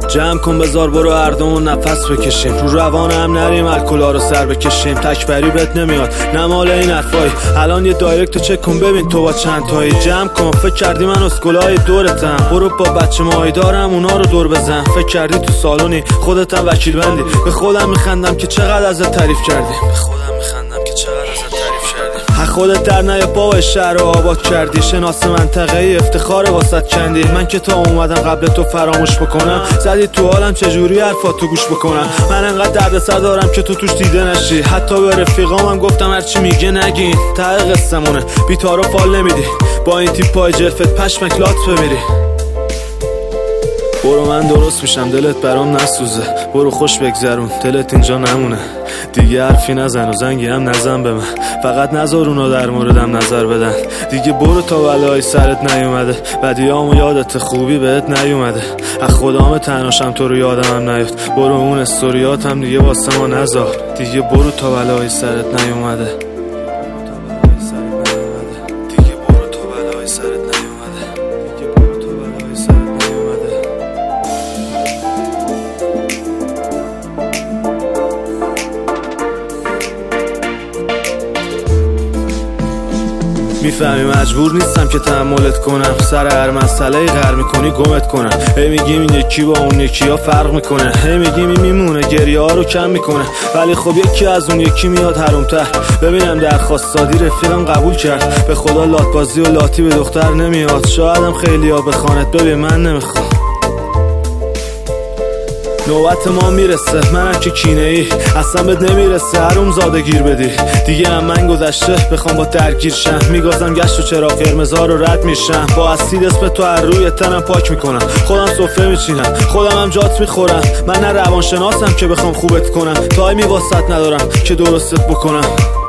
جمع کن بذار برو هردمون نفس بکشیم، رو روان هم نریم الکلا رو سر بکشیم. تکبری بهت نمیاد نمال این حرفایی، الان یه دایرکت رو چک کن ببین تو با چند تایی. جمع کن فکر کردی من اسکولای دورتم، برو با بچه ماهی دارم اونا رو دور بزن. فکر کردی تو سالونی خودت هم وکیل بندی، به خودم میخندم که چقدر ازت تعریف کردیم، به خودم میخندم که چقدر ازت تعریف کردیم. خودت در نیا بابا شهر رو آباد کردی، شناس منطقه ای افتخار واسط کندی. من که تا اومدم قبل تو فراموش بکنم، زدی تو حالم چجوری حرفاتو گوش بکنم. من انقدر دردسر دارم که تو توش دیده نشی، حتی به رفیقامم گفتم هرچی میگه نگین. ته قصه‌مونه بی تعارف فال نمیدی، با این تیپای جلفت پشمک لات بمیری. برو من درست میشم دلت برام نسوزه، برو خوش بگذرون دلت اینجا نمونه. دیگه حرفی نزن و زنگی هم نزن به من، فقط نذار اونا در موردم نظر بدن. دیگه برو تا بلای سرت نیومده، بدیامو یادت خوبی بهت نیومده. از خدام تناشم تو رو یادم هم نیاد، برو اون استوریاتم دیگه واسه ما نذار. دیگه برو تا بلای سرت نیومده. میفهمی مجبور نیستم که تحملت کنم، سر هر مسئله غر میکنی گمت کنم. هی میگیم این یکی با اون یکی ها فرق میکنه، هی میگیم این میمونه گریه ها رو کم میکنه، ولی خب یکی از اون یکی میاد حرومتر. ببینم درخواست دادی رفیقم قبول کرد، به خدا لاتبازی و لاتی به دختر نمیاد. شایدم خیلی ها بخوانت ببین من نمیخوام. نوبت ما میرسه منم که کینه ای، اصلا بهت نمیرسه حروم زاده گیر بدی. دیگه هم من گذشته بخوام با درگیر شم، میگازم گشت و چراغ قرمزا رو رد میشم. با اسید اسم تو هر روی تنم پاک میکنم، خودم سفره میچینم خودم هم جات میخورم. من نه روانشناسم که بخوام خوبت کنم، تایمی واسط ندارم که درستت بکنم.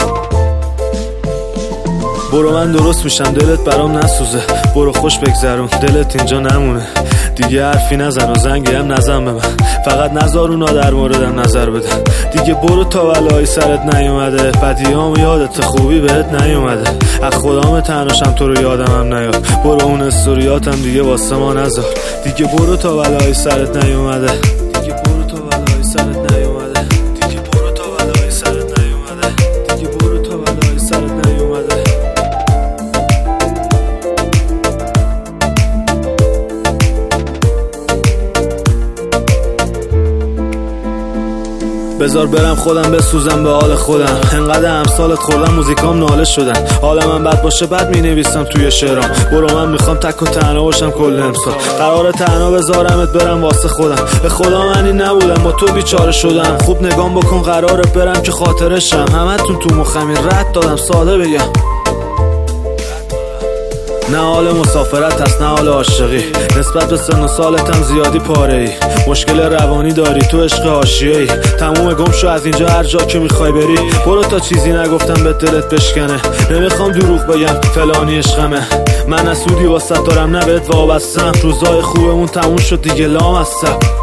برو من درست میشم دلت برام نسوزه، برو خوش بگذرون دلت اینجا نمونه. دیگه حرفی نزن و زنگی هم نزن به من، فقط نذار اونا در موردم نظر بدن. دیگه برو تا بلای سرت نیومده، بدیام یادت خوبی بهت نیومده. از خدام تناشم تو رو یادم هم نیاد، برو اون استوریاتم دیگه واسه ما نذار. دیگه برو تا بلای سرت نیومده. دیگه برو تا بلای سرت نیومده. دیگه برو تا بلای سرت نیومده. دیگه برو تا بلای سرت نیومده. بذار برم خودم بسوزم به حال خودم، انقدر امثالت خوردم موزیکام ناله شدن. حال من بد باشه بد می نویسم توی شعرام، برو من میخوام تک و تنها باشم کل امسال. قرار تنها بذارمت برم واسه خودم، به خدا من این نبودم با تو بیچاره شدم. خوب نگام بکن قراره برم که خاطرشم، همتون تو مخمی رد دادم ساده بگم. نه حال مسافرت هست نه حال عاشقی، نسبت به سن و سالتم زیادی پاره ای. مشکل روانی داری تو عشق حاشیه‌ای، تموم گم شو از اینجا هر جا که میخوای بری. برو تا چیزی نگفتم به دلت بشکنه، نمیخوام دروغ بگم فلانی عشقمه. من از سودی واسه دارم نه بهت وابستم، روزای خوبمون تموم شد دیگه لام هستم.